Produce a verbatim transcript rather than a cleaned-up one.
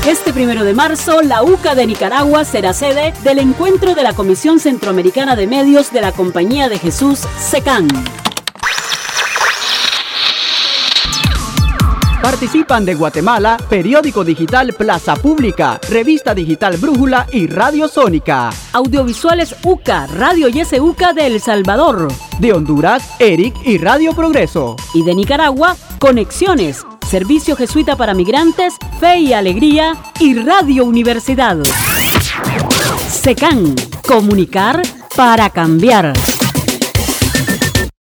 Este primero de marzo, la U C A de Nicaragua será sede del encuentro de la Comisión Centroamericana de Medios de la Compañía de Jesús, SECAN. Participan de Guatemala, Periódico Digital Plaza Pública, Revista Digital Brújula y Radio Sónica. Audiovisuales U C A, Radio Y S U C A de El Salvador. De Honduras, ERIC y Radio Progreso. Y de Nicaragua, Conexiones, Servicio Jesuita para Migrantes, Fe y Alegría y Radio Universidad. SECAN, comunicar para cambiar.